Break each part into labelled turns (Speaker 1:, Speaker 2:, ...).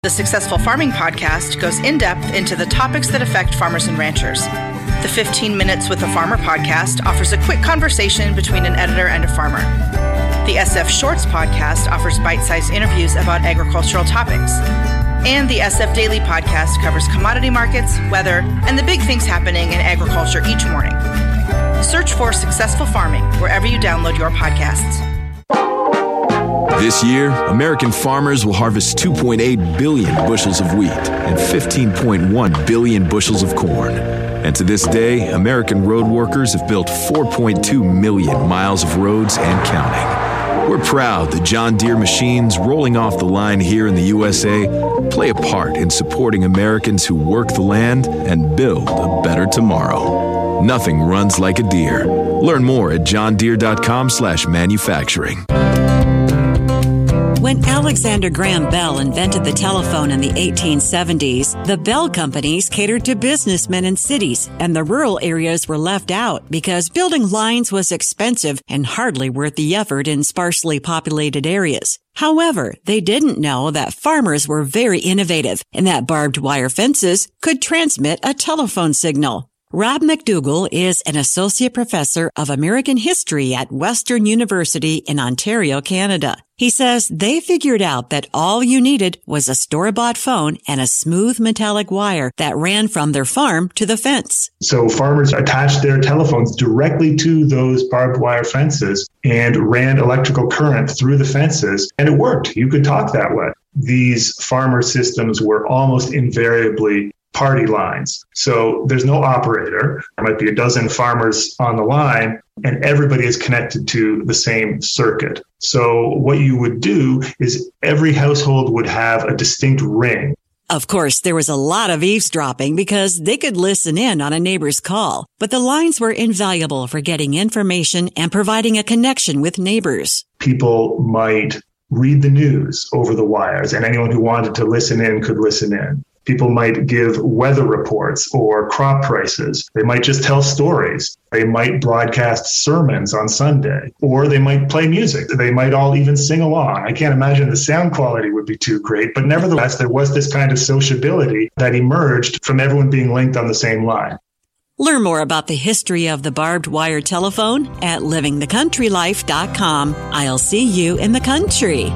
Speaker 1: The Successful Farming Podcast goes in-depth into the topics that affect farmers and ranchers. The 15 Minutes with a Farmer podcast offers a quick conversation between an editor and a farmer. The SF Shorts podcast offers bite-sized interviews about agricultural topics. And the SF Daily podcast covers commodity markets, weather, and the big things happening in agriculture each morning. Search for Successful Farming wherever you download your podcasts.
Speaker 2: This year, American farmers will harvest 2.8 billion bushels of wheat and 15.1 billion bushels of corn. And to this day, American road workers have built 4.2 million miles of roads and counting. We're proud that John Deere machines rolling off the line here in the USA play a part in supporting Americans who work the land and build a better tomorrow. Nothing runs like a Deere. Learn more at johndeere.com/manufacturing.
Speaker 3: When Alexander Graham Bell invented the telephone in the 1870s, the Bell companies catered to businessmen in cities, and the rural areas were left out because building lines was expensive and hardly worth the effort in sparsely populated areas. However, they didn't know that farmers were very innovative and that barbed wire fences could transmit a telephone signal. Rob McDougall is an associate professor of American history at Western University in Ontario, Canada. He says they figured out that all you needed was a store-bought phone and a smooth metallic wire that ran from their farm to the fence.
Speaker 4: So farmers attached their telephones directly to those barbed wire fences and ran electrical current through the fences, and it worked. You could talk that way. These farmer systems were almost invariably party lines. So there's no operator. There might be a dozen farmers on the line, and everybody is connected to the same circuit. So what you would do is every household would have a distinct ring.
Speaker 3: Of course, there was a lot of eavesdropping because they could listen in on a neighbor's call, but the lines were invaluable for getting information and providing a connection with neighbors.
Speaker 4: People might read the news over the wires, and anyone who wanted to listen in could listen in. People might give weather reports or crop prices. They might just tell stories. They might broadcast sermons on Sunday, or they might play music. They might all even sing along. I can't imagine the sound quality would be too great, but nevertheless, there was this kind of sociability that emerged from everyone being linked on the same line.
Speaker 3: Learn more about the history of the barbed wire telephone at livingthecountrylife.com. I'll see you in the country.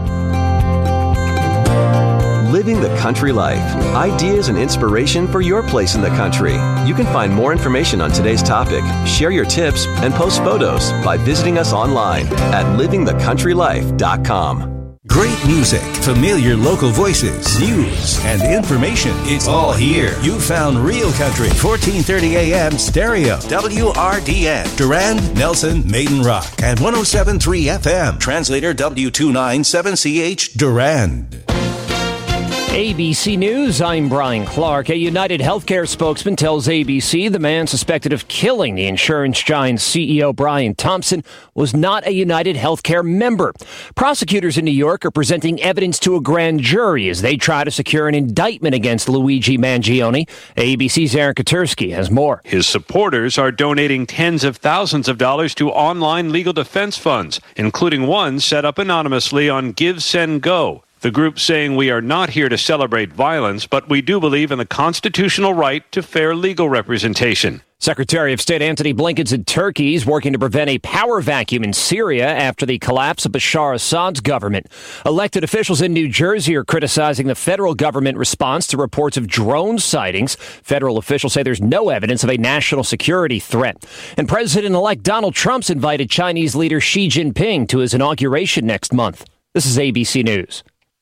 Speaker 5: Living the Country Life. Ideas and inspiration for your place in the country. You can find more information on today's topic, share your tips, and post photos by visiting us online at livingthecountrylife.com.
Speaker 6: Great music, familiar local voices, news, and information. It's all here. You found Real Country, 1430 AM stereo, WRDN, Durand, Nelson, Maiden Rock, and 107.3 FM. Translator W297CH, Durand.
Speaker 7: ABC News, I'm Brian Clark. A United Healthcare spokesman tells ABC the man suspected of killing the insurance giant's CEO, Brian Thompson, was not a United Healthcare member. Prosecutors in New York are presenting evidence to a grand jury as they try to secure an indictment against Luigi Mangione. ABC's Aaron Katersky has more.
Speaker 8: His supporters are donating tens of thousands of dollars to online legal defense funds, including one set up anonymously on GiveSendGo. The group saying we are not here to celebrate violence, but we do believe in the constitutional right to fair legal representation.
Speaker 7: Secretary of State Antony Blinken's in Turkey is working to prevent a power vacuum in Syria after the collapse of Bashar Assad's government. Elected officials in New Jersey are criticizing the federal government response to reports of drone sightings. Federal officials say there's no evidence of a national security threat. And President-elect Donald Trump's invited Chinese leader Xi Jinping to his inauguration next month. This is ABC News.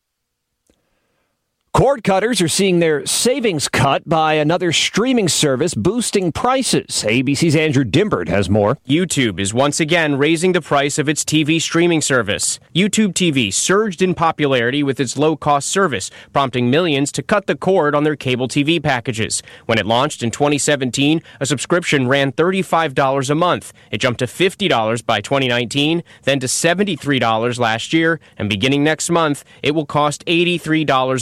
Speaker 7: Cord cutters are seeing their savings cut by another streaming service boosting prices. ABC's Andrew Dimbert has more.
Speaker 9: YouTube is once again raising the price of its TV streaming service. YouTube TV surged in popularity with its low-cost service, prompting millions to cut the cord on their cable TV packages. When it launched in 2017, a subscription ran $35 a month. It jumped to $50 by 2019, then to $73 last year, and beginning next month, it will cost $83 a month.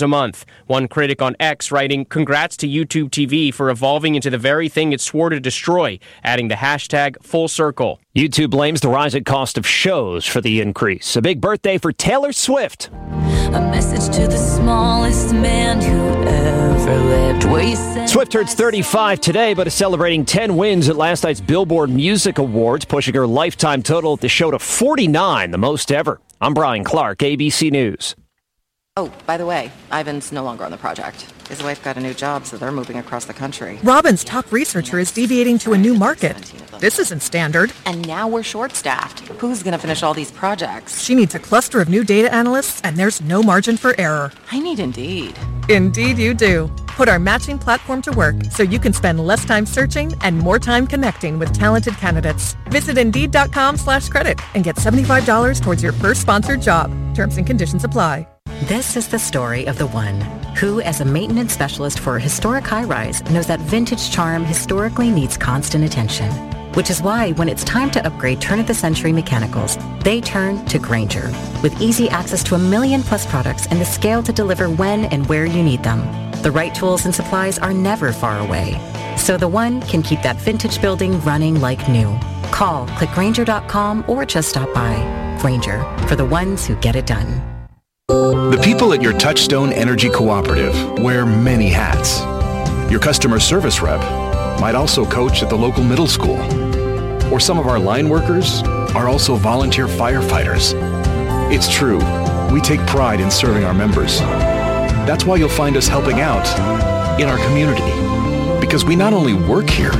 Speaker 9: One critic on X writing, "Congrats to YouTube TV for evolving into the very thing it swore to destroy," adding the hashtag #FullCircle.
Speaker 7: YouTube blames the rising cost of shows for the increase. A big birthday for Taylor Swift.
Speaker 10: A message to the smallest man who ever lived. Where you said
Speaker 7: Swift turns 35 today, but is celebrating 10 wins at last night's Billboard Music Awards, pushing her lifetime total at the show to 49, the most ever. I'm Brian Clark, ABC News.
Speaker 11: Oh, by the way, Ivan's no longer on the project. His wife got a new job, so they're moving across the country.
Speaker 12: Robin's top researcher is deviating to a new market. This isn't standard.
Speaker 11: And now we're short-staffed. Who's going to finish all these projects?
Speaker 12: She needs a cluster of new data analysts, and there's no margin for error.
Speaker 11: I need Indeed.
Speaker 12: Indeed you do. Put our matching platform to work so you can spend less time searching and more time connecting with talented candidates. Visit Indeed.com/credit and get $75 towards your first sponsored job. Terms and conditions apply.
Speaker 13: This is the story of the one who, as a maintenance specialist for a historic high-rise, knows that vintage charm historically needs constant attention. Which is why when it's time to upgrade turn-of-the-century mechanicals, they turn to Grainger. With easy access to 1 million-plus products and the scale to deliver when and where you need them. The right tools and supplies are never far away. So the one can keep that vintage building running like new. Call, click Grainger.com, or just stop by. Grainger, for the ones who get it done.
Speaker 14: The people at your Touchstone Energy Cooperative wear many hats. Your customer service rep might also coach at the local middle school. Or some of our line workers are also volunteer firefighters. It's true, we take pride in serving our members. That's why you'll find us helping out in our community. Because we not only work here,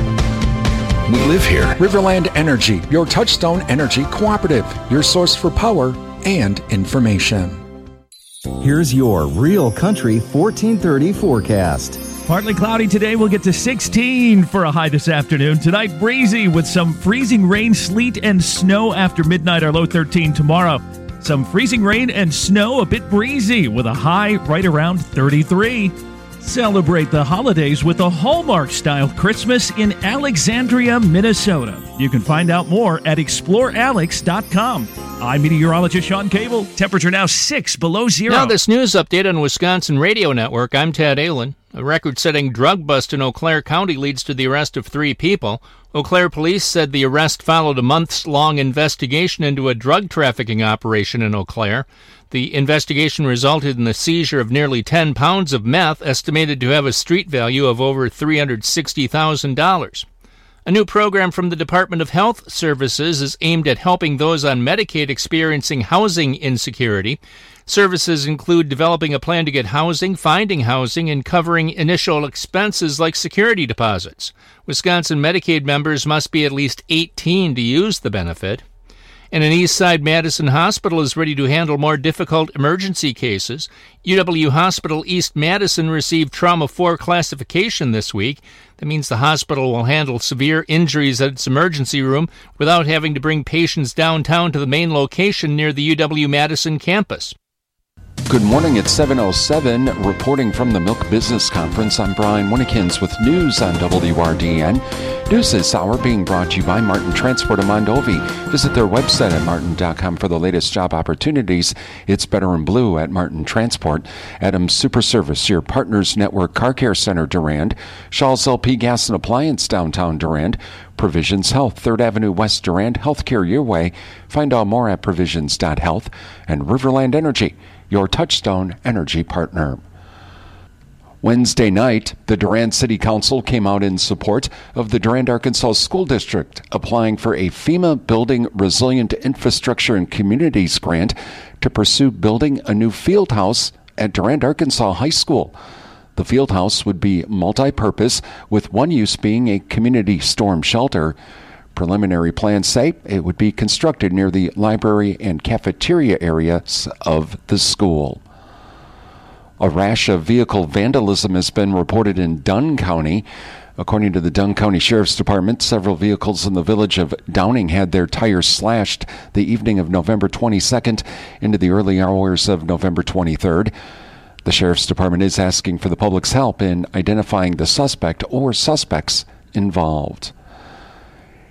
Speaker 14: we live here.
Speaker 15: Riverland Energy, your Touchstone Energy Cooperative, your source for power and information.
Speaker 16: Here's your Real Country 1430 forecast.
Speaker 17: Partly cloudy today. We'll get to 16 for a high this afternoon. Tonight, breezy with some freezing rain, sleet, and snow after midnight. Our low 13 tomorrow. Some freezing rain and snow, a bit breezy with a high right around 33. Celebrate the holidays with a Hallmark-style Christmas in Alexandria, Minnesota. You can find out more at explorealex.com. I'm meteorologist Sean Cable. Temperature now 6 below zero.
Speaker 18: Now this news update on Wisconsin Radio Network. I'm Tad Allen. A record-setting drug bust in Eau Claire County leads to the arrest of 3 people. Eau Claire police said the arrest followed a months-long investigation into a drug trafficking operation in Eau Claire. The investigation resulted in the seizure of nearly 10 pounds of meth, estimated to have a street value of over $360,000. A new program from the Department of Health Services is aimed at helping those on Medicaid experiencing housing insecurity. Services include developing a plan to get housing, finding housing, and covering initial expenses like security deposits. Wisconsin Medicaid members must be at least 18 to use the benefit. And an Eastside Madison hospital is ready to handle more difficult emergency cases. UW Hospital East Madison received Trauma 4 classification this week. That means the hospital will handle severe injuries at its emergency room without having to bring patients downtown to the main location near the UW Madison campus.
Speaker 19: Good morning, it's 7:07. Reporting from the Milk Business Conference, I'm Brian Winnekins with news on WRDN. News this hour being brought to you by Martin Transport of Mondovi. Visit their website at martin.com for the latest job opportunities. It's better in blue at Martin Transport. Adams Super Service, your Partners Network Car Care Center, Durand. Shaw's LP Gas and Appliance, downtown Durand. Provisions Health, 3rd Avenue West Durand. Healthcare your way. Find out more at provisions.health. And Riverland Energy, your Touchstone Energy partner. Wednesday night, the Durand City Council came out in support of the Durand, Arkansas School District applying for a FEMA Building Resilient Infrastructure and Communities grant to pursue building a new field house at Durand, Arkansas High School. The field house would be multi-purpose, with one use being a community storm shelter. Preliminary plans say it would be constructed near the library and cafeteria areas of the school. A rash of vehicle vandalism has been reported in Dunn County. According to the Dunn County Sheriff's Department, several vehicles in the village of Downing had their tires slashed the evening of November 22nd into the early hours of November 23rd. The Sheriff's Department is asking for the public's help in identifying the suspect or suspects involved.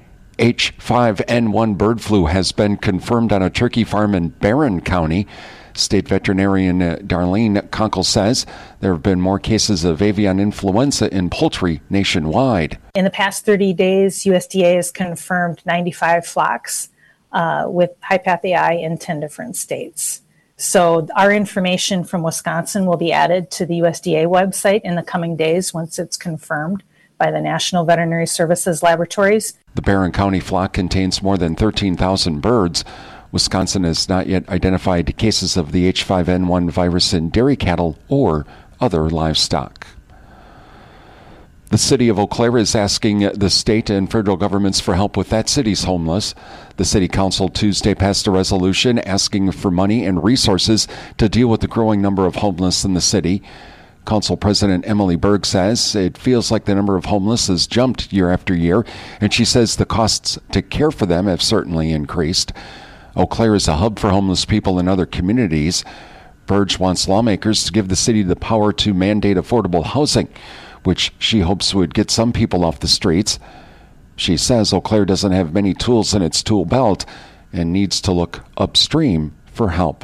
Speaker 19: H5N1 bird flu has been confirmed on a turkey farm in Barron County. State veterinarian Darlene Kunkel says there have been more cases of avian influenza in poultry nationwide.
Speaker 20: In the past 30 days, USDA has confirmed 95 flocks with high-path AI in 10 different states. So our information from Wisconsin will be added to the USDA website in the coming days once it's confirmed by the National Veterinary Services Laboratories.
Speaker 19: The Barron County flock contains more than 13,000 birds. Wisconsin has not yet identified cases of the H5N1 virus in dairy cattle or other livestock. The city of Eau Claire is asking the state and federal governments for help with that city's homeless. The city council Tuesday passed a resolution asking for money and resources to deal with the growing number of homeless in the city. Council President Emily Berg says it feels like the number of homeless has jumped year after year, and she says the costs to care for them have certainly increased. Eau Claire is a hub for homeless people in other communities. Berg wants lawmakers to give the city the power to mandate affordable housing, which she hopes would get some people off the streets. She says Eau Claire doesn't have many tools in its tool belt and needs to look upstream for help.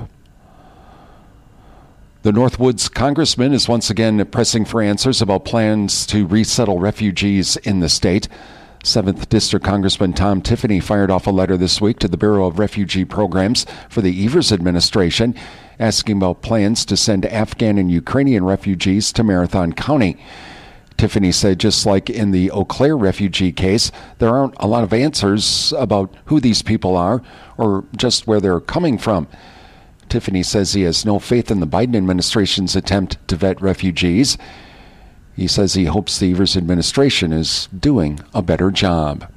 Speaker 19: The Northwoods congressman is once again pressing for answers about plans to resettle refugees in the state. 7th District Congressman Tom Tiffany fired off a letter this week to the Bureau of Refugee Programs for the Evers administration, asking about plans to send Afghan and Ukrainian refugees to Marathon County. Tiffany said just like in the Eau Claire refugee case, there aren't a lot of answers about who these people are or just where they're coming from. Tiffany says he has no faith in the Biden administration's attempt to vet refugees. He says he hopes the Evers administration is doing a better job.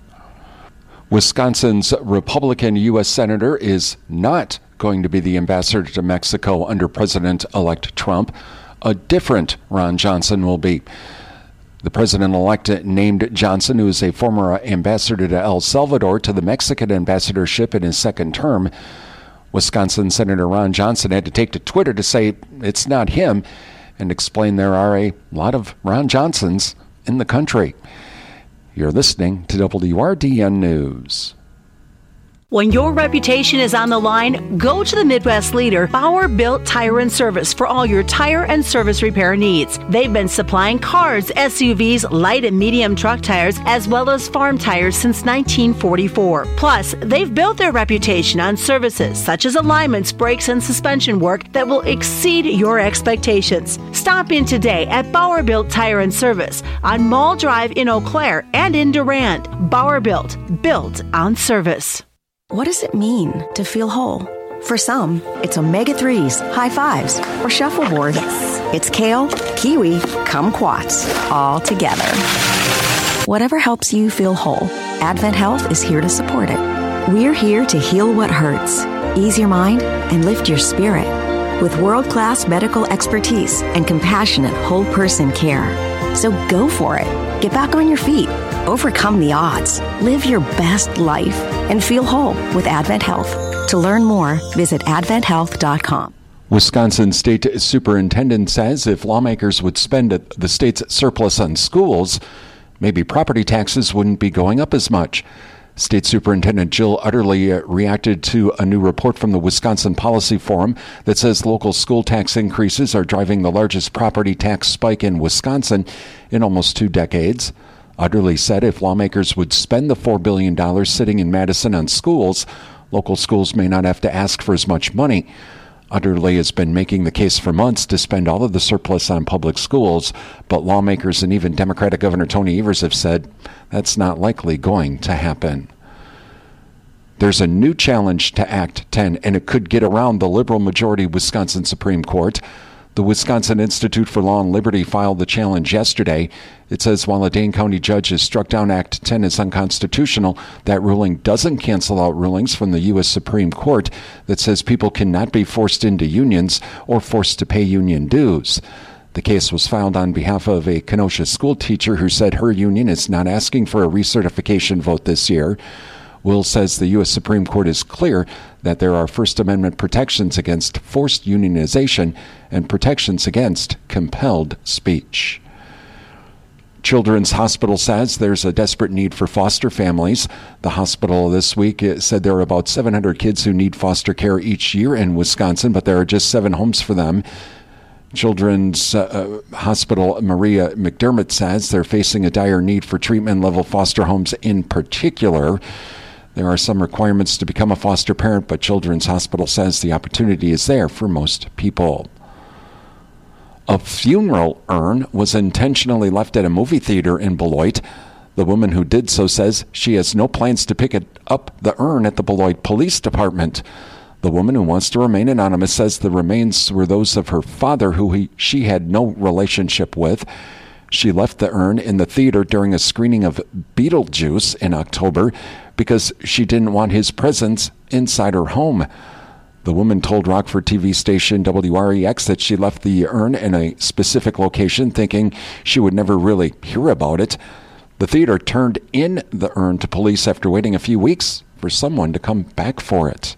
Speaker 19: Wisconsin's Republican U.S. Senator is not going to be the ambassador to Mexico under President-elect Trump. A different Ron Johnson will be. The president-elect named Johnson, who is a former ambassador to El Salvador, to the Mexican ambassadorship in his second term. Wisconsin Senator Ron Johnson had to take to Twitter to say it's not him and explain there are a lot of Ron Johnsons in the country. You're listening to WRDN News.
Speaker 21: When your reputation is on the line, go to the Midwest leader, Bauer Built Tire and Service, for all your tire and service repair needs. They've been supplying cars, SUVs, light and medium truck tires, as well as farm tires since 1944. Plus, they've built their reputation on services such as alignments, brakes, and suspension work that will exceed your expectations. Stop in today at Bauer Built Tire and Service on Mall Drive in Eau Claire and in Durand. Bauer Built on service.
Speaker 22: What does it mean to feel whole? For some, it's omega-3s, high fives, or shuffleboard. Yes. It's kale, kiwi, kumquats, all together. Whatever helps you feel whole, Advent Health is here to support it. We're here to heal what hurts, ease your mind, and lift your spirit with world-class medical expertise and compassionate whole person care. So go for it. Get back on your feet. Overcome the odds. Live your best life and feel whole with Advent Health. To learn more, visit adventhealth.com.
Speaker 19: Wisconsin State Superintendent says if lawmakers would spend the state's surplus on schools, maybe property taxes wouldn't be going up as much. State Superintendent Jill Utterly reacted to a new report from the Wisconsin Policy Forum that says local school tax increases are driving the largest property tax spike in Wisconsin in almost 2 decades. Utterly said if lawmakers would spend the $4 billion sitting in Madison on schools, local schools may not have to ask for as much money. Utterly has been making the case for months to spend all of the surplus on public schools, but lawmakers and even Democratic Governor Tony Evers have said that's not likely going to happen. There's a new challenge to Act 10, and it could get around the liberal majority Wisconsin Supreme Court. The Wisconsin Institute for Law and Liberty filed the challenge yesterday. It says while a Dane County judge has struck down Act 10 as unconstitutional, that ruling doesn't cancel out rulings from the U.S. Supreme Court that says people cannot be forced into unions or forced to pay union dues. The case was filed on behalf of a Kenosha school teacher who said her union is not asking for a recertification vote this year. Will says the U.S. Supreme Court is clear that there are First Amendment protections against forced unionization and protections against compelled speech. Children's Hospital says there's a desperate need for foster families. The hospital this week said there are about 700 kids who need foster care each year in Wisconsin, but there are just 7 homes for them. Children's Hospital Maria McDermott says they're facing a dire need for treatment-level foster homes in particular. There are some requirements to become a foster parent, but Children's Hospital says the opportunity is there for most people. A funeral urn was intentionally left at a movie theater in Beloit. The woman who did so says she has no plans to pick up the urn at the Beloit Police Department. The woman, who wants to remain anonymous, says the remains were those of her father, who she had no relationship with. She left the urn in the theater during a screening of Beetlejuice in October because she didn't want his presence inside her home. The woman told Rockford TV station WREX that she left the urn in a specific location, thinking she would never really hear about it. The theater turned in the urn to police after waiting a few weeks for someone to come back for it.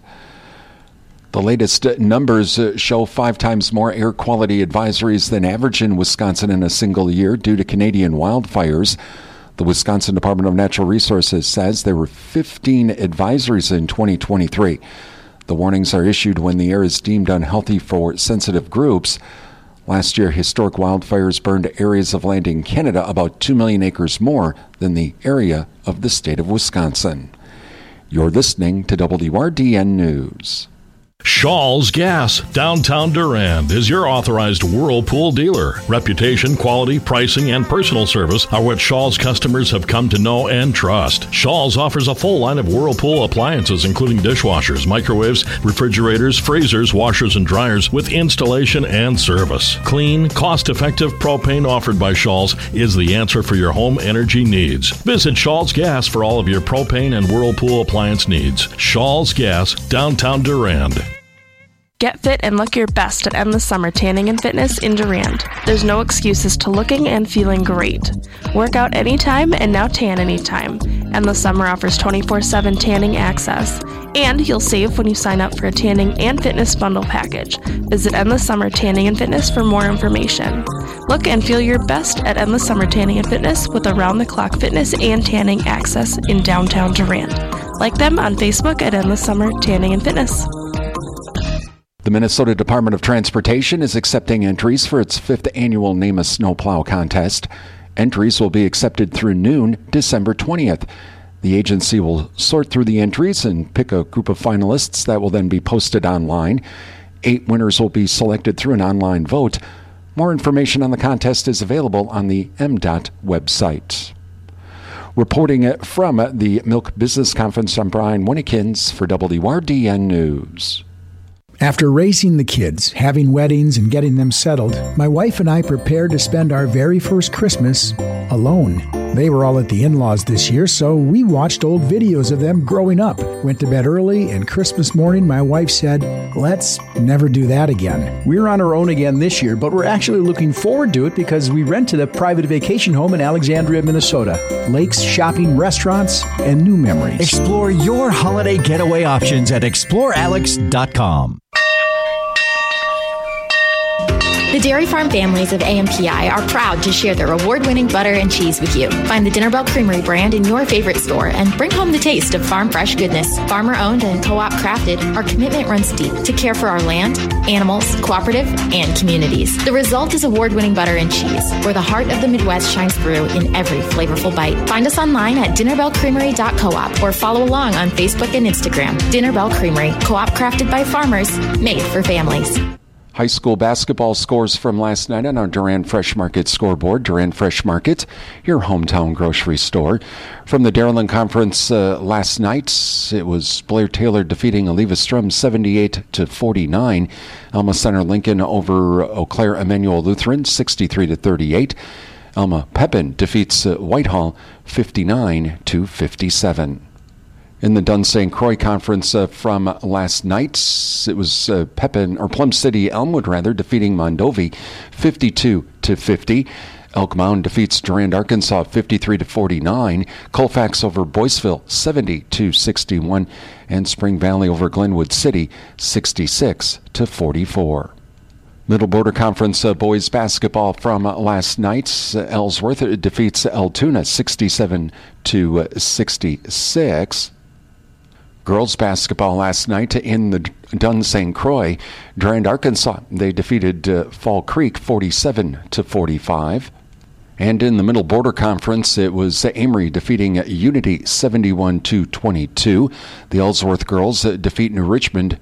Speaker 19: The latest numbers show 5 times more air quality advisories than average in Wisconsin in a single year due to Canadian wildfires. The Wisconsin Department of Natural Resources says there were 15 advisories in 2023. The warnings are issued when the air is deemed unhealthy for sensitive groups. Last year, historic wildfires burned areas of land in Canada about 2 million acres more than the area of the state of Wisconsin. You're listening to WRDN News.
Speaker 1: Shaw's Gas, downtown Durand, is your authorized Whirlpool dealer. Reputation, quality, pricing, and personal service are what Shaw's customers have come to know and trust. Shaw's offers a full line of Whirlpool appliances, including dishwashers, microwaves, refrigerators, freezers, washers, and dryers, with installation and service. Clean, cost-effective propane offered by Shaw's is the answer for your home energy needs. Visit Shaw's Gas for all of your propane and Whirlpool appliance needs. Shaw's Gas, downtown Durand.
Speaker 2: Get fit and look your best at Endless Summer Tanning and Fitness in Durand. There's no excuses to looking and feeling great. Work out anytime and now tan anytime. Endless Summer offers 24/7 tanning access. And you'll save when you sign up for a tanning and fitness bundle package. Visit Endless Summer Tanning and Fitness for more information. Look and feel your best at Endless Summer Tanning and Fitness with around-the-clock fitness and tanning access in downtown Durand. Like them on Facebook at Endless Summer Tanning and Fitness.
Speaker 19: The Minnesota Department of Transportation is accepting entries for its 5th annual Name a Snowplow contest. Entries will be accepted through noon, December 20th. The agency will sort through the entries and pick a group of finalists that will then be posted online. 8 winners will be selected through an online vote. More information on the contest is available on the MDOT website. Reporting from the Milk Business Conference, I'm Brian Winnikins for WRDN News.
Speaker 23: After raising the kids, having weddings, and getting them settled, my wife and I prepared to spend our very first Christmas alone. They were all at the in-laws this year, so we watched old videos of them growing up, went to bed early, and Christmas morning my wife said, "Let's never do that again."
Speaker 24: We're on our own again this year, but we're actually looking forward to it because we rented a private vacation home in Alexandria, Minnesota.
Speaker 23: Lakes, shopping, restaurants, and new memories.
Speaker 25: Explore your holiday getaway options at explorealex.com.
Speaker 26: The Dairy Farm families of AMPI are proud to share their award-winning butter and cheese with you. Find the Dinner Bell Creamery brand in your favorite store and bring home the taste of farm fresh goodness. Farmer-owned and co-op crafted, our commitment runs deep to care for our land, animals, cooperative, and communities. The result is award-winning butter and cheese, where the heart of the Midwest shines through in every flavorful bite. Find us online at dinnerbellcreamery.coop or follow along on Facebook and Instagram. Dinner Bell Creamery, co-op crafted by farmers, made for families.
Speaker 19: High school basketball scores from last night on our Durand Fresh Market scoreboard. Durand Fresh Market, your hometown grocery store. From the Dairyland Conference last night, it was Blair Taylor defeating Oliva Strum 78-49. Alma Center Lincoln over Eau Claire Emmanuel Lutheran 63-38. Alma Pepin defeats Whitehall 59-57. In the Dunn St. Croix Conference from last night, it was Plum City Elmwood defeating Mondovi 52-50. Elk Mound defeats Durand, Arkansas 53-49. Colfax over Boyceville 70-61, and Spring Valley over Glenwood City 66-44. Middle Border Conference boys basketball from last night. Ellsworth defeats Altoona 67-66. Girls basketball last night in the Dunn St. Croix. Durand, Arkansas, they defeated Fall Creek 47-45. And in the Middle Border Conference, it was Amory defeating Unity 71-22. The Ellsworth girls defeat New Richmond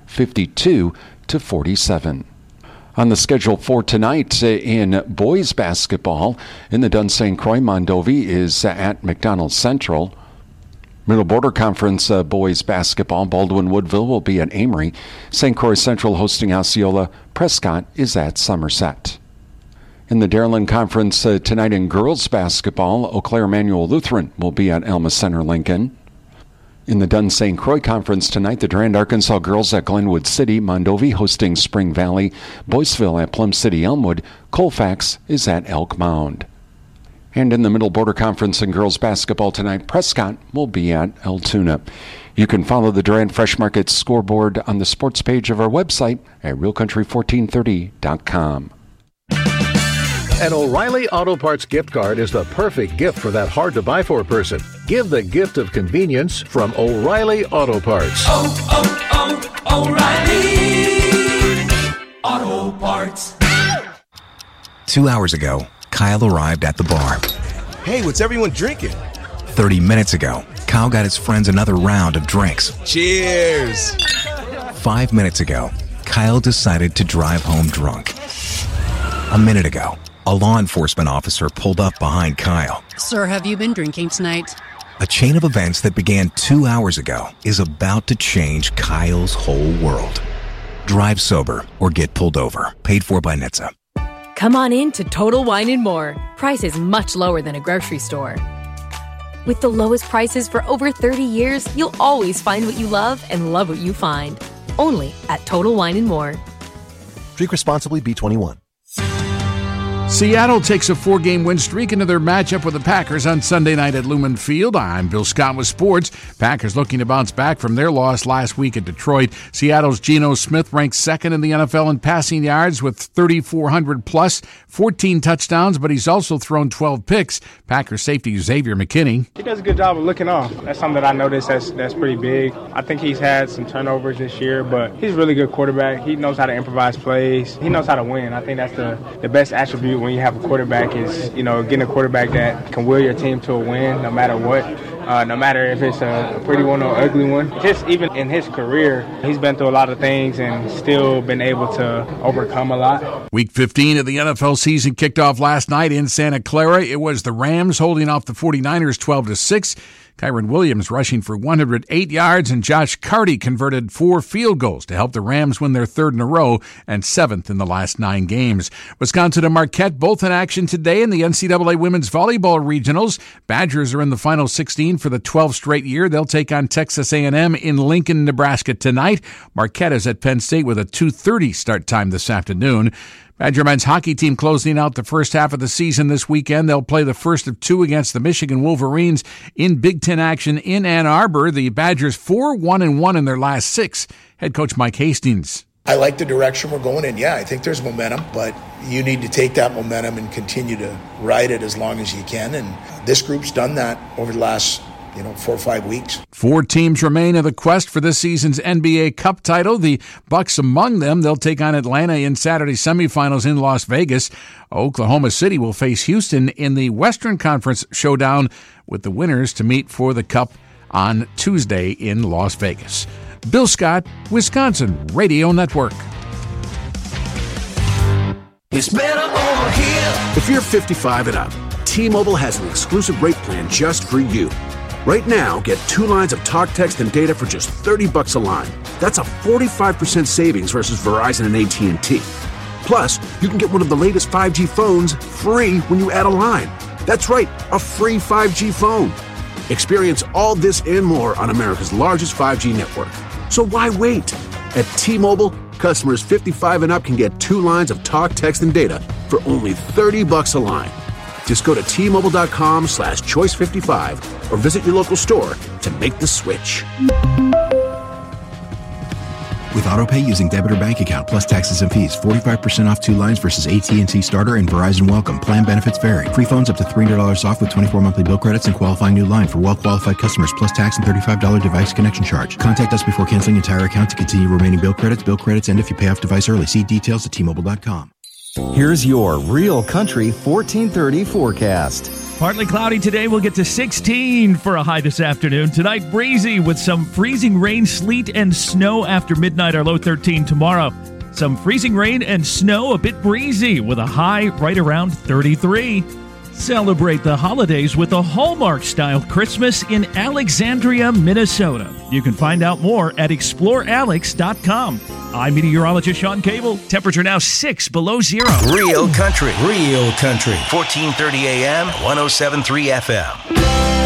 Speaker 19: 52-47. On the schedule for tonight in boys basketball, in the Dunn St. Croix, Mondovi is at McDonald Central. Middle Border Conference boys basketball, Baldwin Woodville will be at Amory. St. Croix Central hosting Osceola. Prescott is at Somerset. In the Dairyland Conference tonight in girls basketball, Eau Claire Emmanuel Lutheran will be at Alma Center Lincoln. In the Dunn St. Croix Conference tonight, the Durand, Arkansas girls at Glenwood City, Mondovi hosting Spring Valley, Boyceville at Plum City Elmwood, Colfax is at Elk Mound. And in the Middle Border Conference in girls basketball tonight, Prescott will be at Altoona. You can follow the Durand Fresh Market scoreboard on the sports page of our website at realcountry1430.com.
Speaker 3: An O'Reilly Auto Parts gift card is the perfect gift for that hard-to-buy-for person. Give the gift of convenience from O'Reilly Auto Parts.
Speaker 4: O'Reilly Auto Parts.
Speaker 5: 2 hours ago, Kyle arrived at the bar.
Speaker 6: Hey, what's everyone drinking?
Speaker 5: 30 minutes ago, Kyle got his friends another round of drinks.
Speaker 6: Cheers!
Speaker 5: 5 minutes ago, Kyle decided to drive home drunk. A minute ago, a law enforcement officer pulled up behind Kyle.
Speaker 8: Sir, have you been drinking tonight?
Speaker 5: A chain of events that began 2 hours ago is about to change Kyle's whole world. Drive sober or get pulled over. Paid for by NHTSA.
Speaker 9: Come on in to Total Wine & More. Prices much lower than a grocery store. With the lowest prices for over 30 years, you'll always find what you love and love what you find. Only at Total Wine & More.
Speaker 6: Drink responsibly, B21.
Speaker 27: Seattle takes a 4-game win streak into their matchup with the Packers on Sunday night at Lumen Field. I'm Bill Scott with sports. Packers looking to bounce back from their loss last week at Detroit. Seattle's Geno Smith ranks second in the NFL in passing yards with 3,400 plus, 14 touchdowns, but he's also thrown 12 picks. Packers safety Xavier McKinney.
Speaker 28: He does a good job of looking off. That's something that I noticed that's pretty big. I think he's had some turnovers this year, but he's a really good quarterback. He knows how to improvise plays. He knows how to win. I think that's the best attribute when you have a quarterback is, getting a quarterback that can will your team to a win no matter what, no matter if it's a pretty one or ugly one. Just even in his career, he's been through a lot of things and still been able to overcome a lot.
Speaker 27: Week 15 of the NFL season kicked off last night in Santa Clara. It was the Rams holding off the 49ers 12-6. Kyron Williams rushing for 108 yards, and Josh Carty converted 4 field goals to help the Rams win their 3rd in a row and 7th in the last 9 games. Wisconsin and Marquette both in action today in the NCAA Women's Volleyball Regionals. Badgers are in the Final 16 for the 12th straight year. They'll take on Texas A&M in Lincoln, Nebraska tonight. Marquette is at Penn State with a 2:30 start time this afternoon. Badger men's hockey team closing out the first half of the season this weekend. They'll play the first of 2 against the Michigan Wolverines in Big Ten action in Ann Arbor. The Badgers 4-1-1 in their last 6. Head coach Mike Hastings.
Speaker 29: I like the direction we're going in. Yeah, I think there's momentum, but you need to take that momentum and continue to ride it as long as you can. And this group's done that over the last 4 or 5 weeks. 4 teams remain in the quest for this season's NBA Cup title. The Bucks among them. They'll take on Atlanta in Saturday's semifinals in Las Vegas. Oklahoma City will face Houston in the Western Conference showdown, with the winners to meet for the Cup on Tuesday in Las Vegas. Bill Scott, Wisconsin Radio Network.
Speaker 4: It's better over here.
Speaker 30: If you're 55 and up, T-Mobile has an exclusive rate plan just for you. Right now, get 2 lines of talk, text, and data for just $30 a line. That's a 45% savings versus Verizon and AT&T. Plus, you can get one of the latest 5G phones free when you add a line. That's right, a free 5G phone. Experience all this and more on America's largest 5G network. So why wait? At T-Mobile, customers 55 and up can get 2 lines of talk, text, and data for only $30 a line. Just go to T-Mobile.com/choice55 or visit your local store to make the switch.
Speaker 5: With AutoPay using debit or bank account plus taxes and fees. 45% off 2 lines versus AT&T Starter and Verizon Welcome. Plan benefits vary. Free phones up to $300 off with 24 monthly bill credits and qualifying new line for well-qualified customers plus tax and $35 device connection charge. Contact us before canceling entire account to continue remaining bill credits. Bill credits end if you pay off device early. See details at T-Mobile.com.
Speaker 25: Here's your Real Country 1430 forecast.
Speaker 7: Partly cloudy today. We'll get to 16 for a high this afternoon. Tonight, breezy with some freezing rain, sleet, and snow after midnight. Our low 13 tomorrow. Some freezing rain and snow, a bit breezy with a high right around 33. Celebrate the holidays with a Hallmark-style Christmas in Alexandria, Minnesota. You can find out more at explorealex.com. I'm meteorologist Sean Cable. Temperature now 6 below zero.
Speaker 10: Real Country. 1430 AM, 107.3 FM.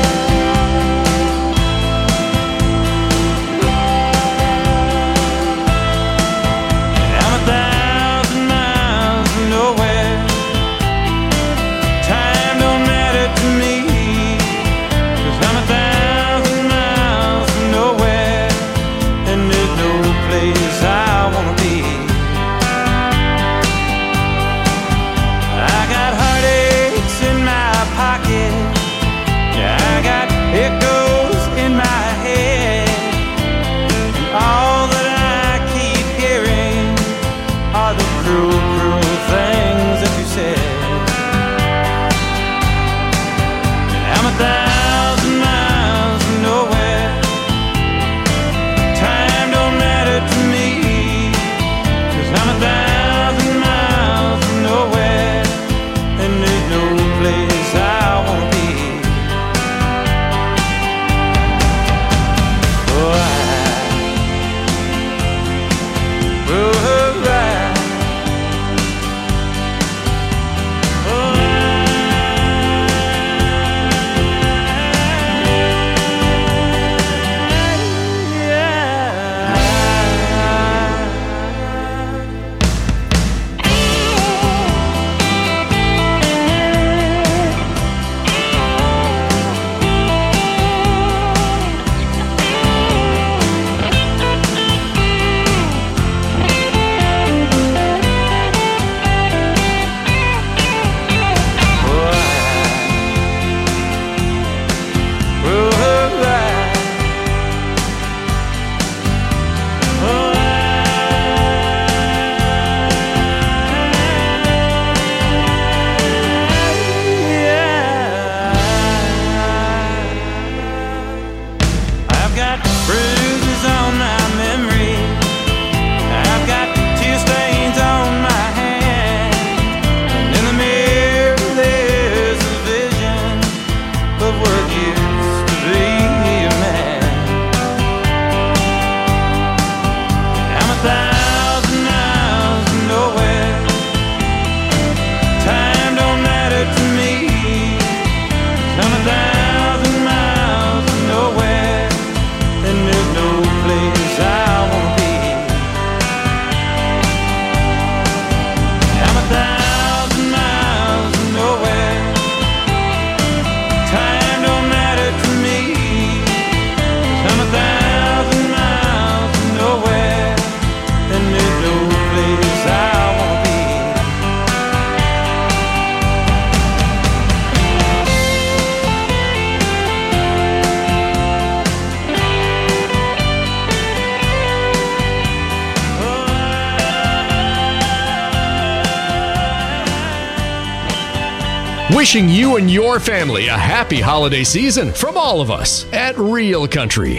Speaker 11: Wishing you and your family a happy holiday season from all of us at Real Country,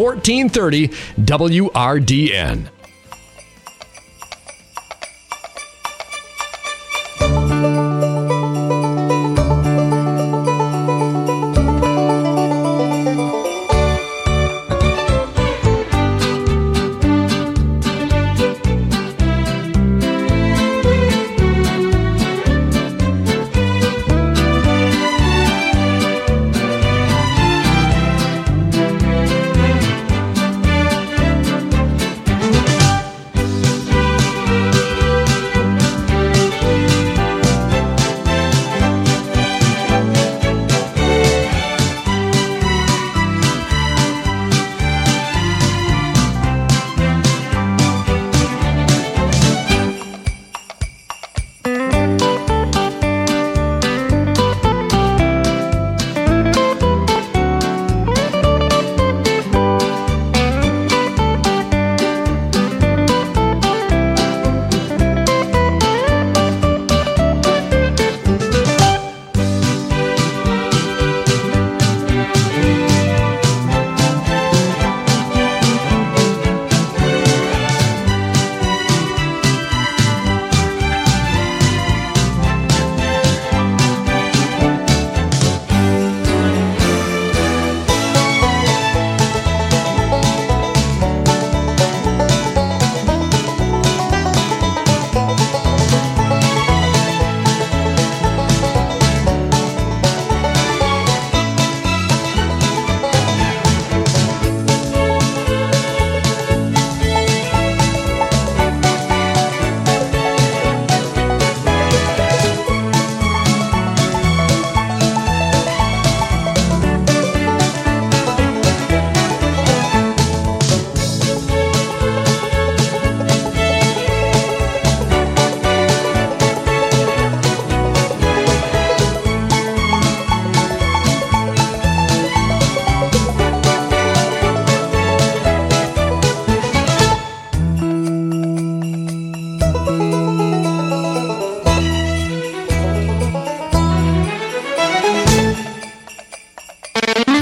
Speaker 11: 1430 WRDN.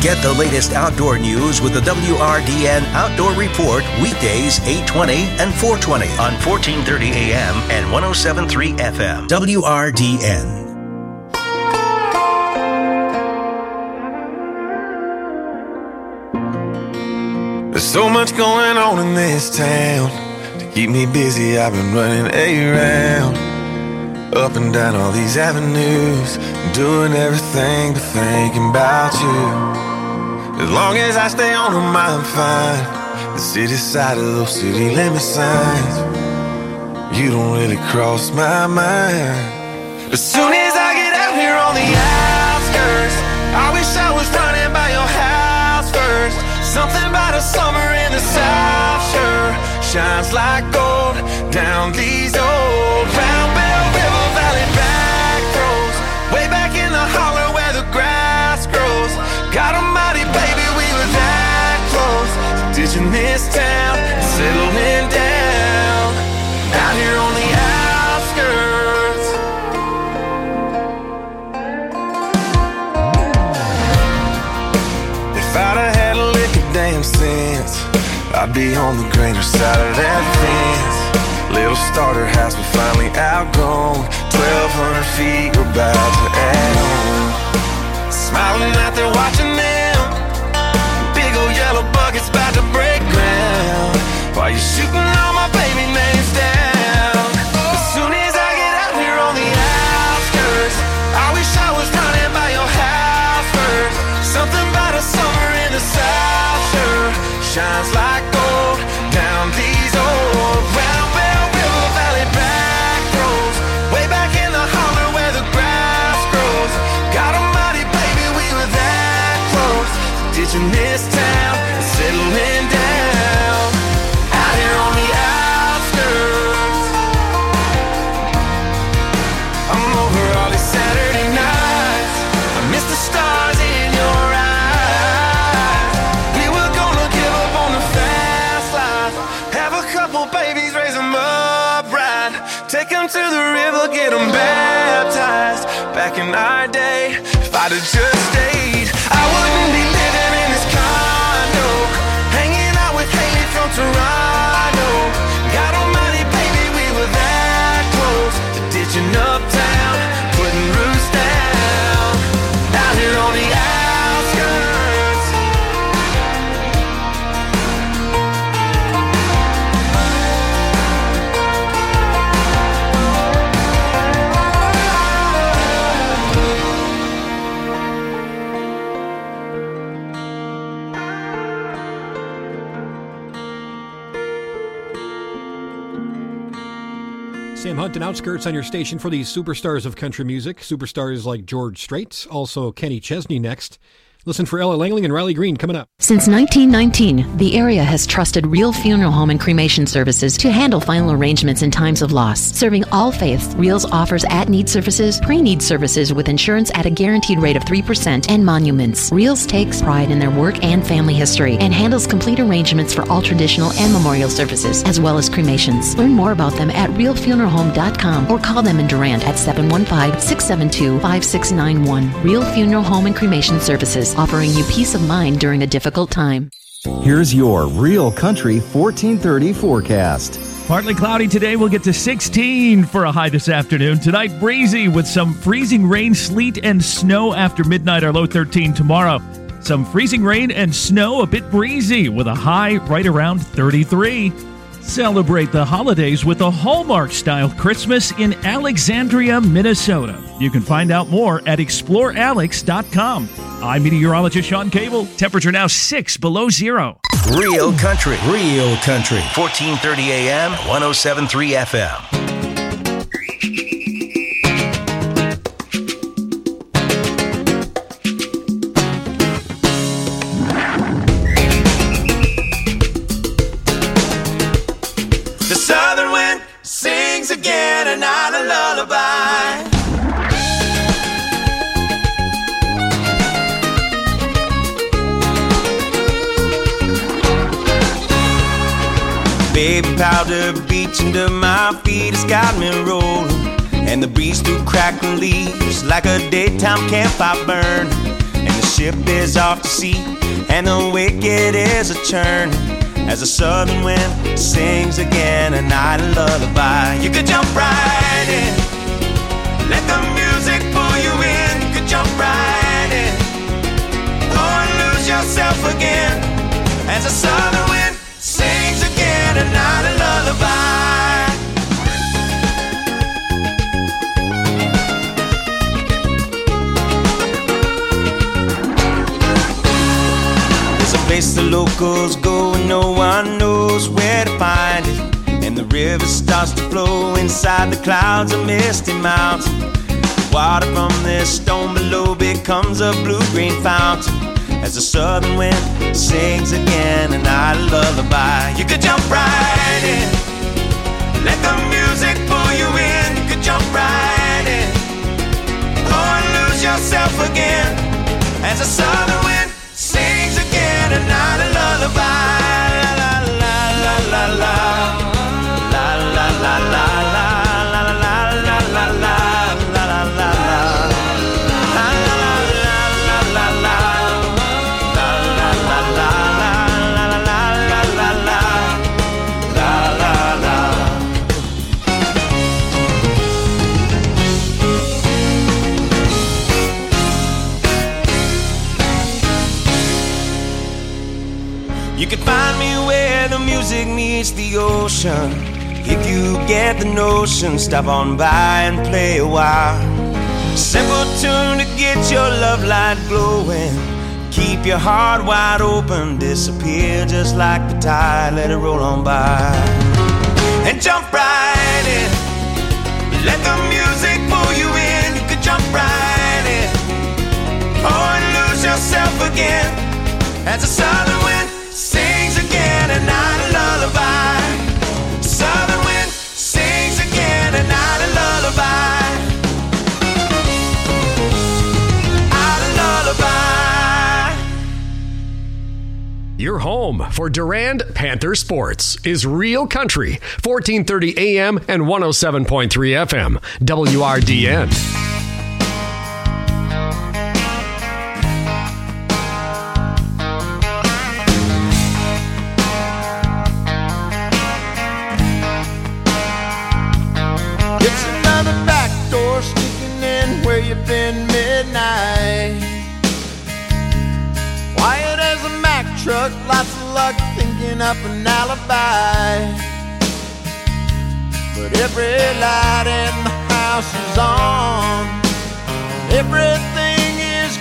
Speaker 10: Get the latest outdoor news with the WRDN Outdoor Report weekdays 8:20 and 4:20 on 1430 AM and 107.3 FM. WRDN.
Speaker 12: There's so much going on in this town. To keep me busy, I've been running around, up and down all these avenues, doing everything but thinking about you. As long as I stay on them, I'm fine. The city side of those city limit signs, you don't really cross my mind. As soon as I get out here on the outskirts, I wish I was running by your house first. Something about a summer in the South sure shines like gold down these old Round Bell River Valley back roads, way back in the holler where the grass grows. God almighty, baby, we were that close to ditching this town and settling down out here on the outskirts. If I'd have had a lick of damn sense, I'd be on the greener side of that fence. Little starter house, we finally outgrown. 1,200 feet, we're about to add on. Smiling out there watching them, big old yellow buckets about to break ground, while you're shooting all my baby names down. As soon as I get out here on the outskirts, I wish I was running by your house first. Something about a summer in the South sure shines like gold down these old Round Bell River Valley back roads, way back in the holler where the grass grows. God almighty, baby, we were that close to ditching this town and settling down out here on the outskirts. I'm over all these Saturday nights, I miss the stars in your eyes. We were gonna give up on the fast life, have a couple babies, raise them up right, take them to the river, get them baptized. Back in our day, if I'd have just stayed, I wouldn't be living in this condo, hanging out with Haley from Toronto. God almighty, baby, we were that close to ditching uptown, putting roots down out here on the outskirts.
Speaker 13: Sam Hunt and Outskirts on your station for these superstars of country music. Superstars like George Strait, also Kenny Chesney next. Listen for Ella Langling and Riley Green coming up.
Speaker 14: Since 1919, the area has trusted Real Funeral Home and Cremation Services to handle final arrangements in times of loss. Serving all faiths, Reals offers at-need services, pre-need services with insurance at a guaranteed rate of 3%, and monuments. Reals takes pride in their work and family history and handles complete arrangements for all traditional and memorial services, as well as cremations. Learn more about them at realfuneralhome.com or call them in Durant at 715-672-5691. Real Funeral Home and Cremation Services, offering you peace of mind during a difficult time.
Speaker 25: Here's your Real Country 1430 forecast.
Speaker 7: Partly cloudy today. We'll get to 16 for a high this afternoon. Tonight, breezy with some freezing rain, sleet, and snow after midnight. Our low 13 tomorrow. Some freezing rain and snow, a bit breezy with a high right around 33. Celebrate the holidays with a Hallmark-style Christmas in Alexandria, Minnesota. You can find out more at explorealex.com. I'm meteorologist Sean Cable. Temperature now 6 below zero.
Speaker 10: Real Country. 1430 AM, 107.3 FM.
Speaker 4: The southern wind sings again another lullaby. Baby powder beach under my feet has got me rolling, and the breeze through crackling leaves like a daytime campfire burn. And and the ship is off to sea, and the wicked is a churn as the southern wind sings again a night lullaby. You could jump right in, let the music pull you in. You could jump right in, or lose yourself again as the southern wind sings again a night lullaby. There's a place the locals go and no one knows where to find it, and the river starts to flow inside the clouds of misty mountains. The water from this stone below becomes a blue-green fountain as the southern wind sings again a night lullaby. You could jump right in, let the music pull you in. You could jump right in, or lose yourself again as the southern wind sings again a night lullaby. La la la la la la la la la la. You can find me where the music meets the ocean. If you get the notion, stop on by and play a while. Simple tune to get your love light glowing. Keep your heart wide open, disappear just like the tide, let it roll on by. And jump right in, let the music pull you in. You could jump right in, or lose yourself again as the southern wind sings again a night lullaby. Southern wind sings again a night lullaby. A lullaby.
Speaker 11: Your home for Durand Panther Sports is Real Country, 1430 AM and 107.3 FM, WRDN.
Speaker 1: You've been midnight, quiet as a Mack truck, lots of luck thinking up an alibi. But every light in the house is on, everything is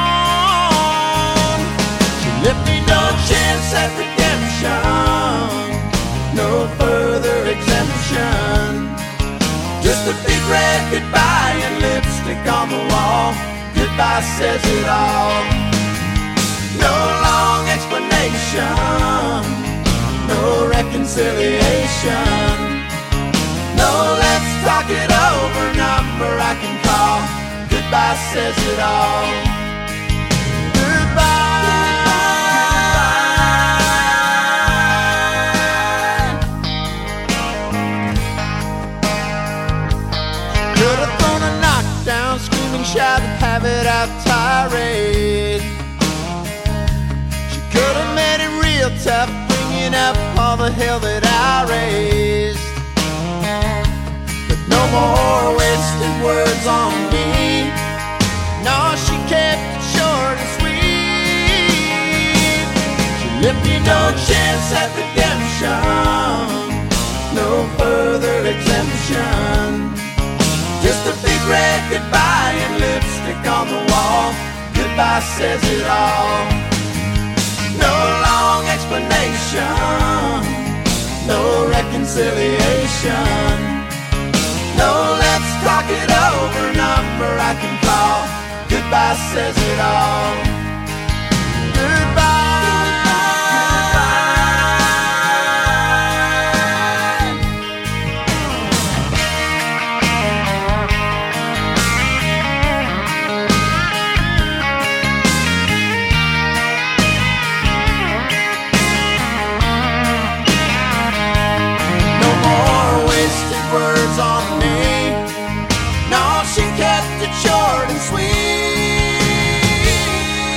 Speaker 1: gone. She left me no chance at redemption, no further exemption. Just a big red goodbye and lipstick on the wall. Goodbye says it all. No long explanation, no reconciliation. No, let's talk it over, number I can call. Goodbye says it all. Goodbye. Shout, have it out tirade. She could have made it real tough, bringing up all the hell that I raised. But no more wasted words on me. No, she kept it short and sweet. She left me no chance at redemption, no further exemption. Just a big red goodbye and lipstick on the wall. Goodbye says it all. No long explanation, no reconciliation. No, let's talk it over, number I can call. Goodbye says it all. Goodbye. Words on me. No, she kept it short and sweet.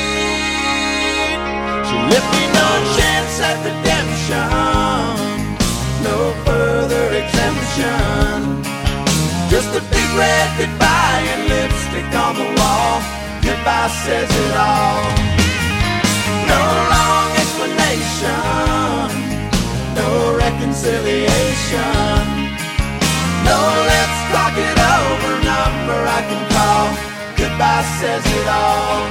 Speaker 1: red goodbye and lipstick on the wall. Goodbye says it all. No long explanation, no reconciliation, no let's talk it over number I can call. Goodbye says it all.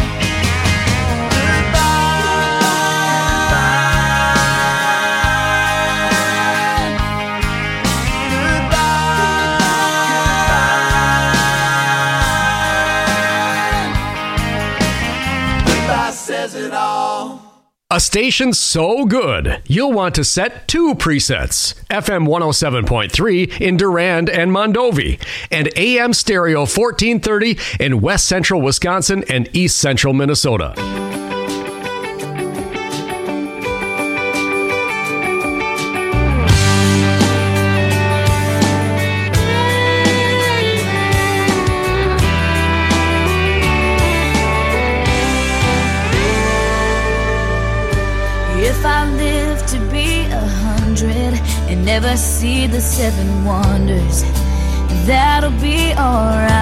Speaker 11: A station so good, you'll want to set 2 presets. FM 107.3 in Durand and Mondovi, and AM stereo 1430 in West Central Wisconsin and East Central Minnesota.
Speaker 2: If I live to be 100 and never see the 7 wonders, that'll be alright.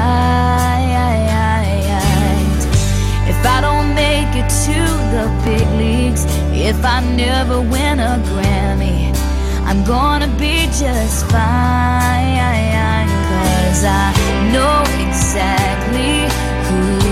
Speaker 2: If I don't make it to the big leagues, if I never win a Grammy, I'm gonna be just fine, 'cause I know exactly who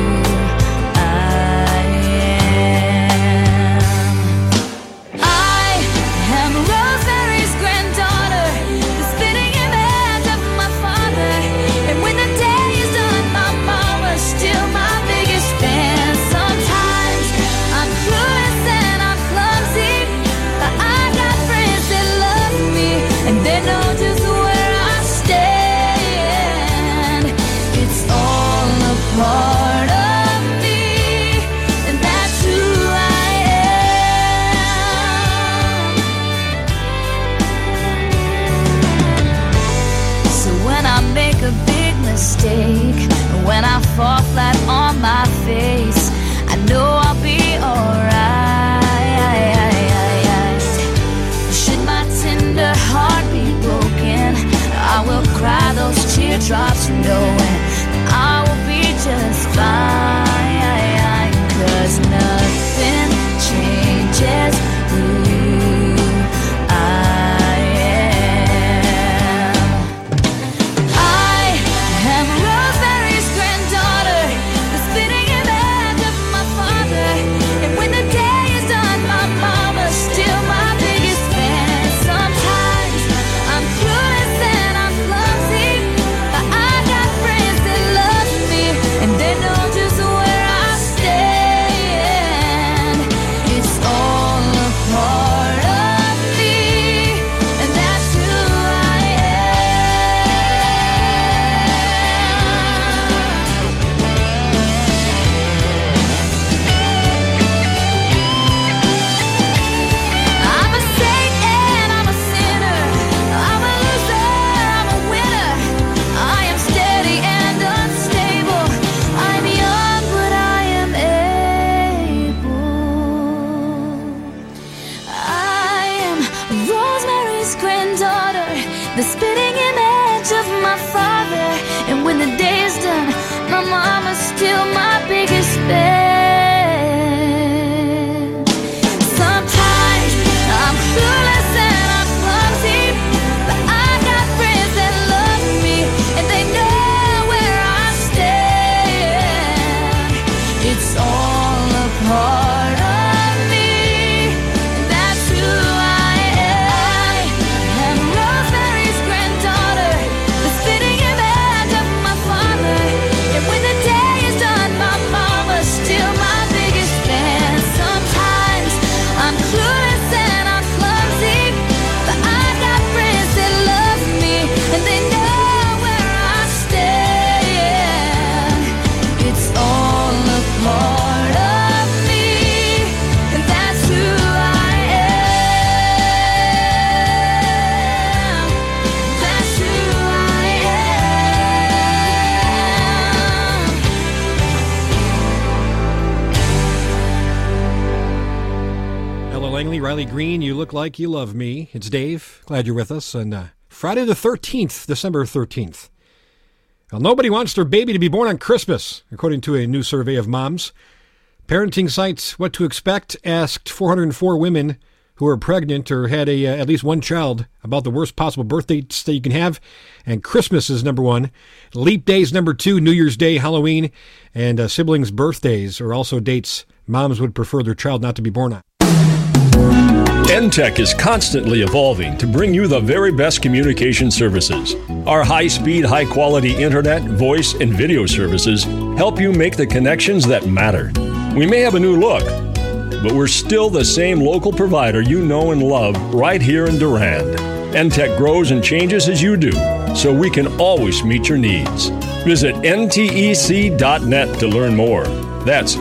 Speaker 2: part of me, and that's who I am. So when I make a big mistake, when I fall flat on my face, I know I'll be alright. Should my tender heart be broken, I will cry those teardrops knowing I will be just fine, 'cause nothing changes who I am. I am Rosemary's granddaughter, the spitting image of my father, and when the day is done, my mama's still my biggest fan. Sometimes I'm clueless and I'm clumsy, but I got friends that love me, and they know just where I stand. It's all a part of me, and that's who I I'm a saint and I'm a sinner. I'm a loser, I'm a winner. I am steady and unstable. I'm young, but I am able. I am Rosemary's granddaughter, the spitting image of my father. And when the day is done, my mama's still my biggest fan. Sometimes I'm clueless and I'm clumsy, but I got friends that love me, and they know where I stand. It's all a part of me, and that's who I am. I'm Rosemary's granddaughter, the spitting image of my father. And when the day is done, my mama's still my biggest fan. Sometimes I'm clueless and I'm clumsy, but I got friends that love me, and they know where I stand. It's all a part of me, and that's who I am. That's who I am.
Speaker 13: Ella Langley, Riley Green, You Look Like You Love Me. It's Dave. Glad you're with us. And Friday the 13th, December 13th. Well, nobody wants their baby to be born on Christmas, according to a new survey of moms. Parenting site What to Expect asked 404 women who are pregnant or had at least one child about the worst possible birth dates that you can have. And Christmas is number one. Leap Day is number two. New Year's Day, Halloween, and siblings' birthdays are also dates moms would prefer their child not to be born on.
Speaker 15: NTech is constantly evolving to bring you the very best communication services. Our high-speed, high-quality internet, voice, and video services help you make the connections that matter. We may have a new look, but we're still the same local provider you know and love right here in Durand. NTech grows and changes as you do, so we can always meet your needs. Visit ntec.net to learn more. That's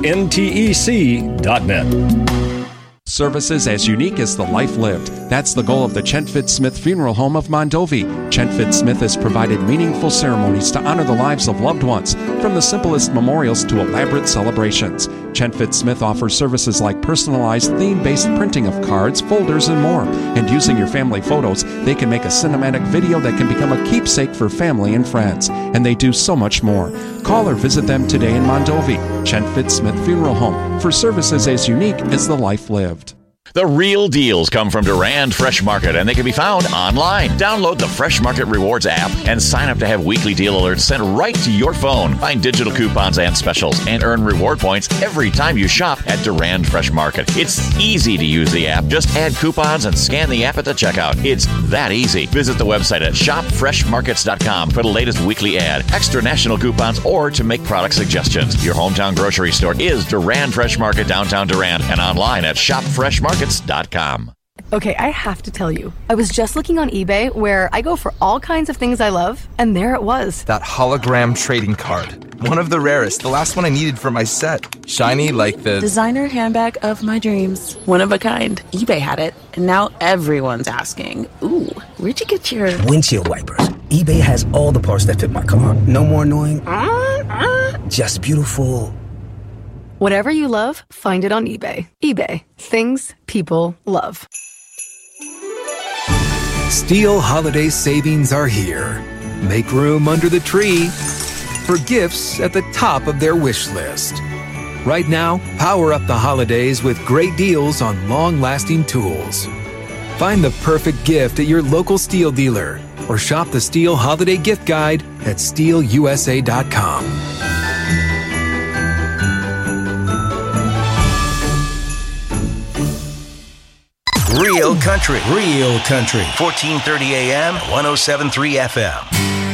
Speaker 15: ntec.net.
Speaker 19: Services as unique as the life lived. That's the goal of the Chentfit Smith Funeral Home of Mondovi. Chentfit Smith has provided meaningful ceremonies to honor the lives of loved ones, from the simplest memorials to elaborate celebrations. Chentfit Smith offers services like personalized theme-based printing of cards, folders, and more. And using your family photos, they can make a cinematic video that can become a keepsake for family and friends. And they do so much more. Call or visit them today in Mondovi. Chentfit Smith Funeral Home, for services as unique as the life lived.
Speaker 16: The real deals come from Durand Fresh Market, and they can be found online. Download the Fresh Market Rewards app and sign up to have weekly deal alerts sent right to your phone. Find digital coupons and specials and earn reward points every time you shop at Durand Fresh Market. It's easy to use the app. Just add coupons and scan the app at the checkout. It's that easy. Visit the website at shopfreshmarkets.com for the latest weekly ad, extra national coupons, or to make product suggestions. Your hometown grocery store is Durand Fresh Market, downtown Durand, and online at shopfreshmarkets.com.
Speaker 17: Okay, I have to tell you, I was just looking on eBay where I go for all kinds of things I love, and there it was.
Speaker 18: That hologram trading card. One of the rarest, the last one I needed for my set. Shiny like the
Speaker 20: designer handbag of my dreams. One of a kind. eBay had it, and now everyone's asking, ooh, where'd you get your
Speaker 21: windshield wipers? eBay has all the parts that fit my car. No more annoying, just beautiful.
Speaker 17: Whatever you love, find it on eBay. eBay. Things people love.
Speaker 22: Steel holiday savings are here. Make room under the tree for gifts at the top of their wish list. Right now, power up the holidays with great deals on long-lasting tools. Find the perfect gift at your local Steel dealer or shop the Steel Holiday Gift Guide at steelusa.com.
Speaker 10: Real country. Real country. 1430 AM, 107.3 FM.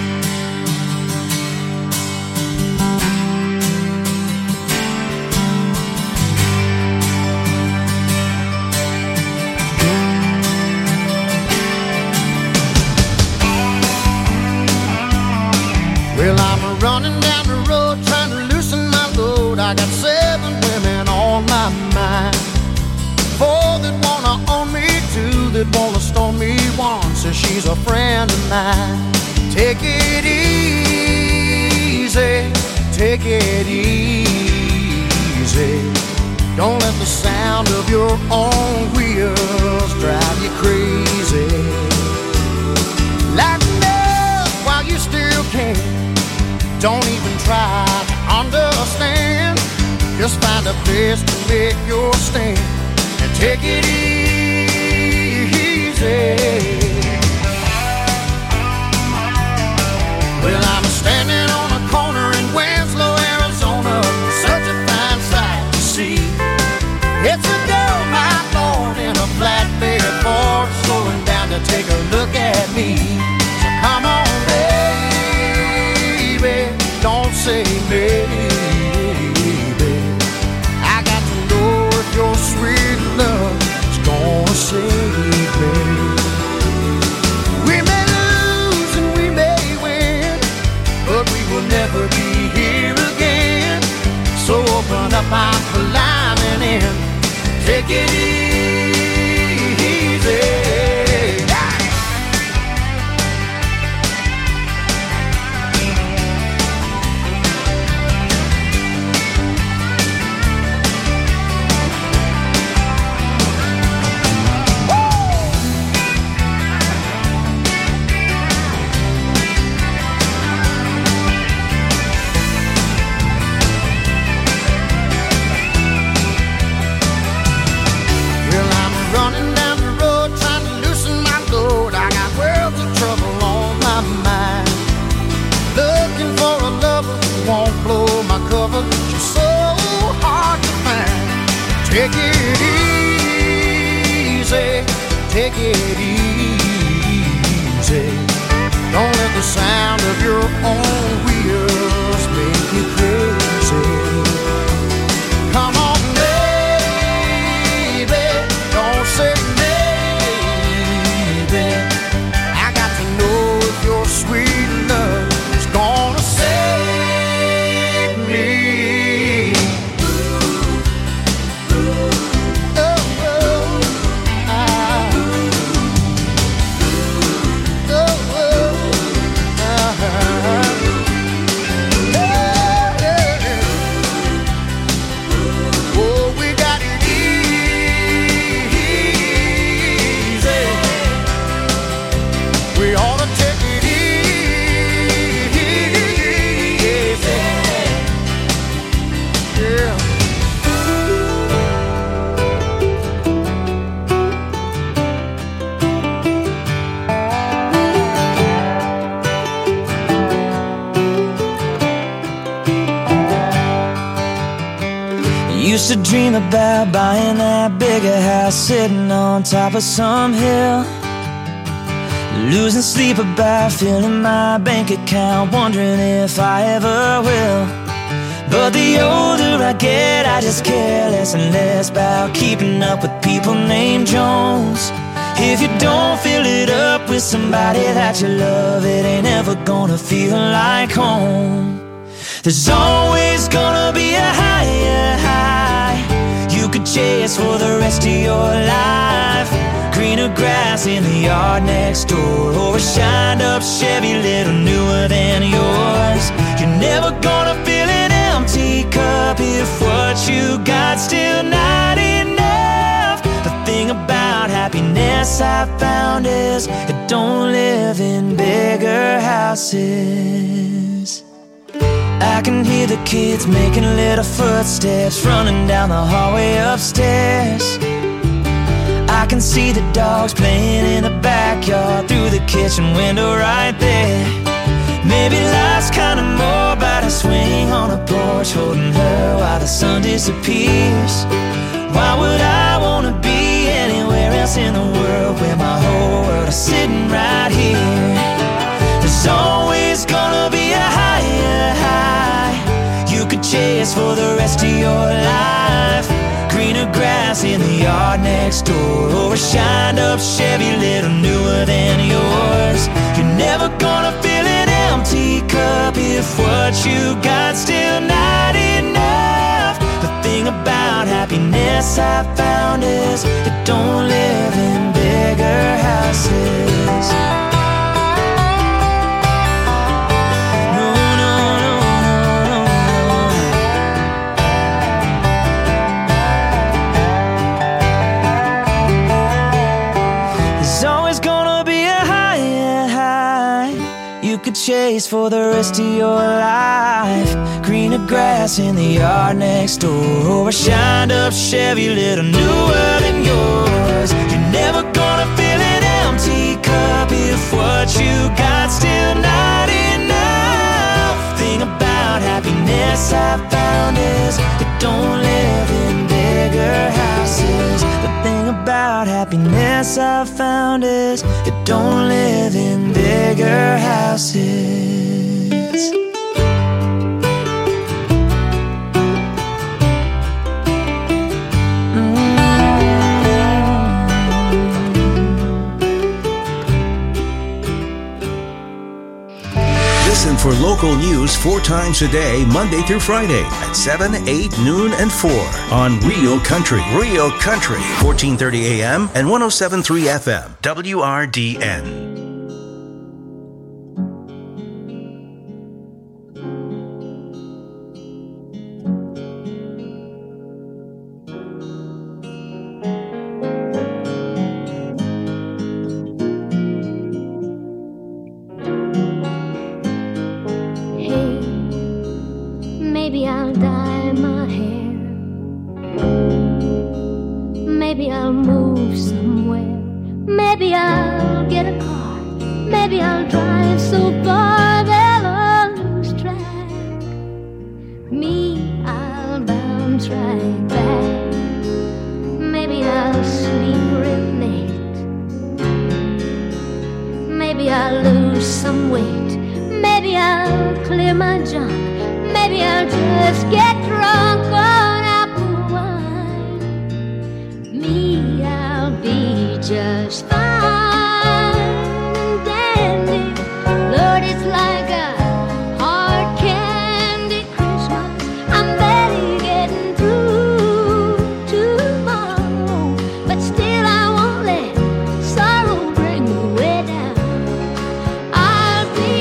Speaker 1: Well, I'm running down the road trying to loosen my load. I got 7 women on my mind. 4 that wanna own me, 2 that wanna stone me, 1 says she's a friend of mine. Take it easy, take it easy. Don't let the sound of your own wheels drive you crazy. Lighten up while you still can. Don't even try to understand. Just find a place to make your stand. And take it easy. Well, I'm standing on a corner in Winslow, Arizona. Such a fine sight to see. It's a girl, my Lord, in a flatbed Ford, slowing down to take a look at me. So come on, baby, don't say maybe. I got to know if your sweet love is gonna save me. We may lose and we may win, but we will never be here again. So open up, I'm climbing in. Take it easy. Take it easy, take it easy. Don't let the sound of your own wheels make you crazy. Come on, baby, don't say maybe. I got to know if your sweet love is gonna save me.
Speaker 3: Used to dream about buying that bigger house, sitting on top of some hill, losing sleep about filling my bank account, wondering if I ever will. But the older I get, I just care less and less about keeping up with people named Jones. If you don't fill it up with somebody that you love, it ain't ever gonna feel like home. There's always gonna be a higher high you could chase for the rest of your life. Greener grass in the yard next door, or a shined up Chevy little newer than yours. You're never gonna fill an empty cup if what you got still not enough. The thing about happiness I found is it don't live in bigger houses. I can hear the kids making little footsteps running down the hallway upstairs. I can see the dogs playing in the backyard through the kitchen window right there. Maybe life's kinda more about a swing on a porch, holding her while the sun disappears. Why would I wanna be anywhere else in the world where my whole world is sitting right here? There's always gonna be a higher high you could chase for the rest of your life. Greener grass in the yard next door, or a shined up Chevy little newer than yours. You're never gonna fill an empty cup if what you got still not enough. The thing about happiness I found is it don't live in bigger houses. Chase for the rest of your life. Greener grass in the yard next door, or a shined up Chevy little newer than yours. You're never gonna fill an empty cup if what you got still not enough. Thing about happiness I found is it don't live in bigger houses. The thing about happiness I found is it don't live in bigger houses.
Speaker 10: Listen for local news 4 times a day, Monday through Friday at 7, 8, noon, and 4 on Real Country. Real Country, 1430 AM and 107.3 FM. WRDN.
Speaker 6: Maybe I'll dye my hair. Maybe I'll move somewhere. Maybe I'll get a car. Maybe I'll drive so far they'll lose track. Me, I'll bounce right back junk. Maybe I'll just get drunk on apple wine. Me, I'll be just fine and dandy. Lord, it's like a hard candy Christmas. I'm barely getting through tomorrow, but still I won't let sorrow bring me way down. I'll be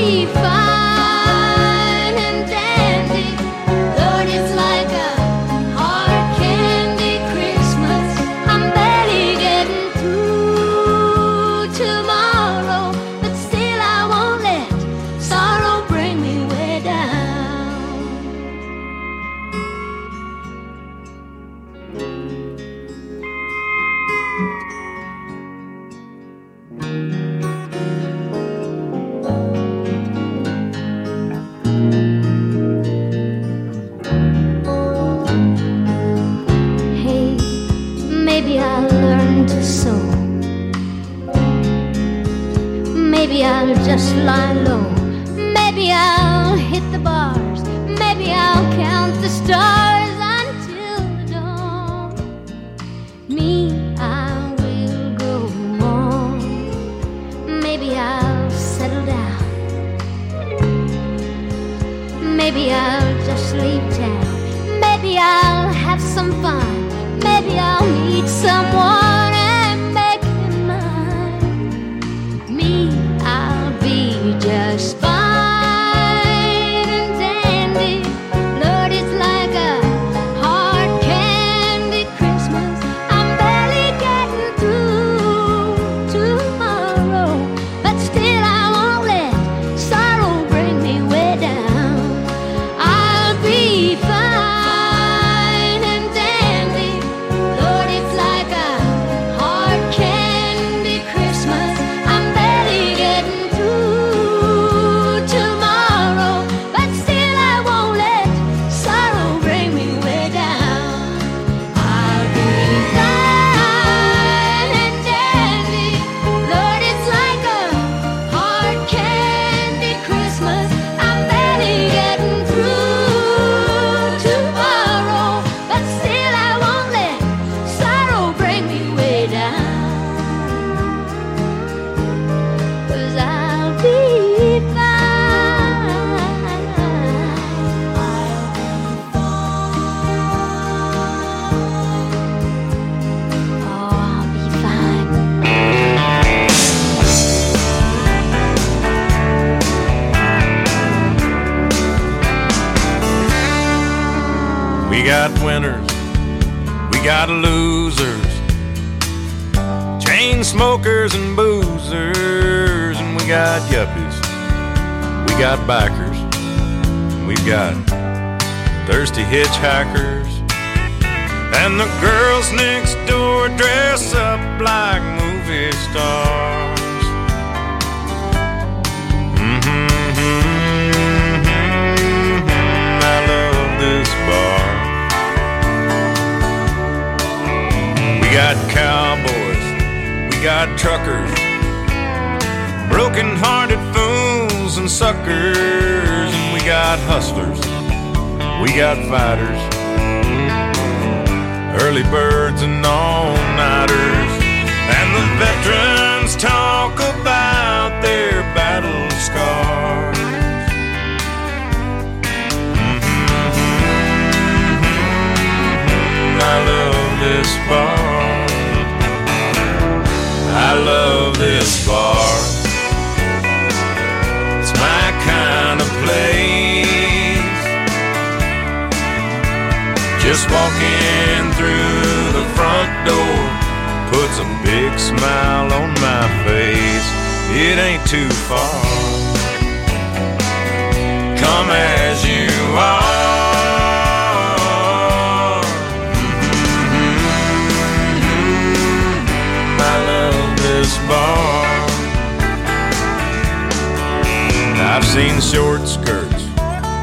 Speaker 6: fine and dandy. Lord, it's like a hard candy Christmas. I'm barely getting through tomorrow, but still I won't let sorrow bring me way down. Hey, maybe I'll learn to sew. Maybe I'll just lie low. Maybe I'll hit the bars. Maybe I'll count the stars until the dawn. Me, I will go on. Maybe I'll settle down. Maybe I'll just leave town. Maybe I'll have some fun. Maybe I'll meet someone and make him mine. Me, I'll be just fine and dandy. Lord, it's like a hard candy Christmas. I'm barely getting through tomorrow, but still I won't let sorrow bring me way down. I'll be fine and dandy. Lord, it's like a hard candy Christmas. I'm barely getting through tomorrow, but still I won't let sorrow bring me way down. I'll be fine and dandy. Lord, it's like a hard candy Christmas. I'm barely getting through tomorrow, but still I won't let sorrow bring me way down. 'Cause I'll be fine. I'll be fine.
Speaker 12: We got winners, we got losers, chain smokers and boozers, and we got yuppies, we got bikers, and we've got thirsty hitchhikers, and the girls next door dress up like movie stars. I love this bar. We got cowboys, we got truckers, broken-hearted fools and suckers, and we got hustlers, we got fighters, early birds and all-nighters, and the veterans talk about their battle scars. I love this bar. I love this bar. It's my kind of place. Just walking through the front door puts a big smile on my face. It ain't too far. Come as you are. I love this bar. I've seen short skirts